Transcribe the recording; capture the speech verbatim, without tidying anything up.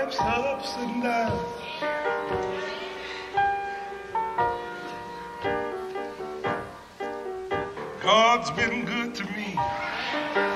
life's ups and downs. God's been good to me.